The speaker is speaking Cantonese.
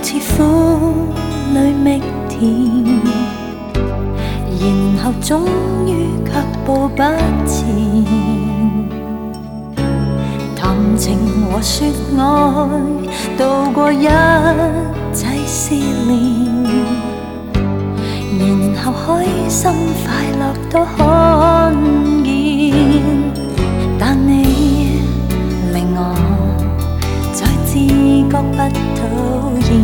似苦里觅甜，然後終於卻步不前。談情和說愛，渡過一切試煉，然後開心快樂都看